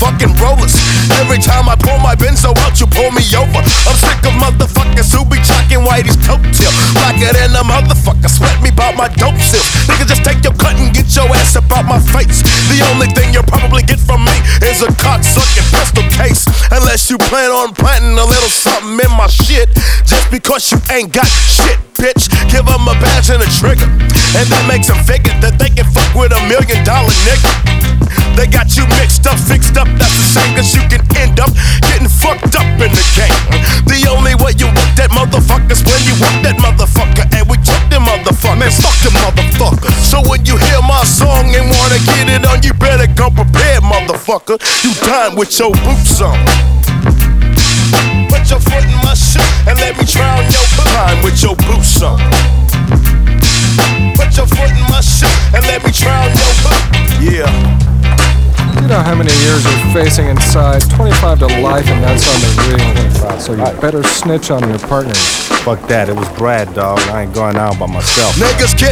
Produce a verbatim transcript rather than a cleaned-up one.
motherfucking rollers. Every time I pull my benzo out, you pull me over. I'm sick of motherfuckers who be chalking Whitey's coattail. Blacker than a motherfucker, sweat me about my dope sales. Nigga, just take your cut and get your ass up out my face. The only thing you'll probably get from me is a cock-sucking pistol case. Unless you plan on planting a little something in my shit. Just because you ain't got shit, bitch. Give them a badge and a trigger, and that makes them figure that they can fuck with a million dollar nigga. They got you mixed up, fixed up, that's the same, cause you can end up getting fucked up in the game. The only way you want that motherfucker's when you want that motherfucker, and we took them motherfuckers. Man, fuck them motherfucker. So when you hear my song and wanna get it on, you better come prepared, motherfucker. You done with your boots on. Put your foot in my shoe and let me try on your behind with your boots on. Put your foot in my shoe and let me try on your boot. Yeah. You know how many years you're facing inside? twenty-five to life, and that's on the ring. So you better snitch on your partners. Fuck that, it was Brad, dog. I ain't going out by myself. Niggas get